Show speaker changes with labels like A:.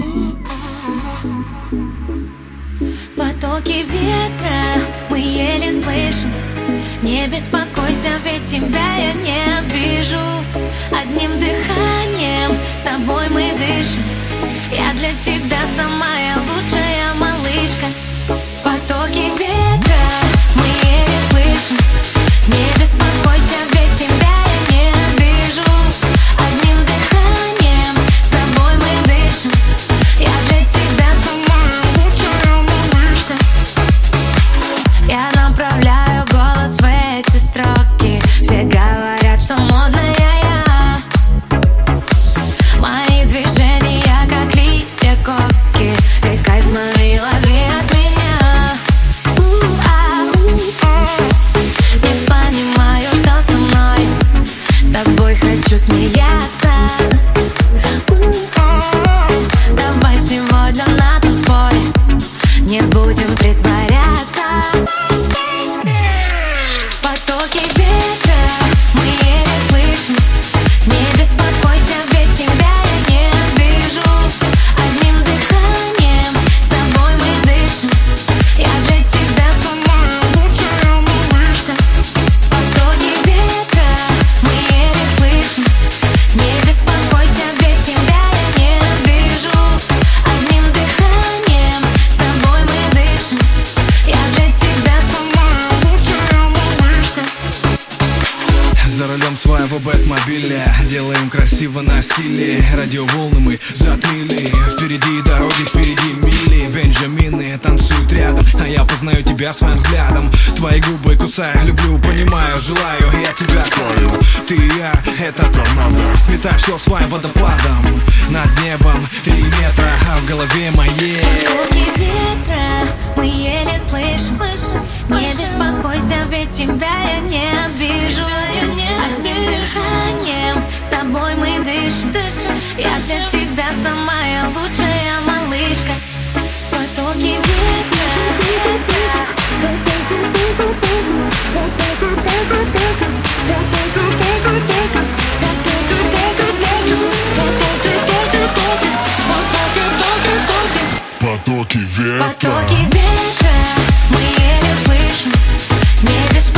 A: Потоки ветра мы еле слышим. Не беспокойся, ведь тебя я не обижу. Одним дыханием с тобой мы дышим. Я для тебя самая лучшая малышка. Потоки ветра мы еле слышим. Не беспокойся, ведь тебя я не обижу. Одним дыханием с тобой мы дышим. Я для тебя самая лучшая малышка. Я направляю голос в эти строки. Все говорят, что модная я. Мои движения как листья коки. Ты кайф лови, лови от меня. Не понимаю, что со мной. С тобой хочу смеяться. Давай сегодня на танцполе не будем притворяться. Потоки ветра мы еле слышим. Не беспокойся, ведь тебя я не обижу. Одним дыханием с тобой мы дышим. Я для тебя самая лучшая малышка. Потоки ветра мы еле слышим. Не беспокойся, ведь тебя я не обижу. Одним дыханием с тобой мы дышим. Я для тебя самая лучшая малышка.
B: За рулем своего бэтмобиля делаем красиво на стиле. Радиоволны мы затмили. Впереди дороги, впереди мили. Бенджамины танцуют рядом, а я познаю тебя своим взглядом. Твои губы кусаю, люблю, понимаю, желаю. Я тебя твою, ты и я, это торнадо. Сметай все своим водопадом. Над небом 3 метра, а в голове моей
A: Потоки ветра мы еле слышим. Не беспокойся, ведь тебя я не обижу. Одним дыханием с тобой мы дышим. Я для тебя самая лучшая малышка. Потоки ветра.
C: Потоки ветра.
A: Потоки ветра мы еле слышим. Не беспокойся.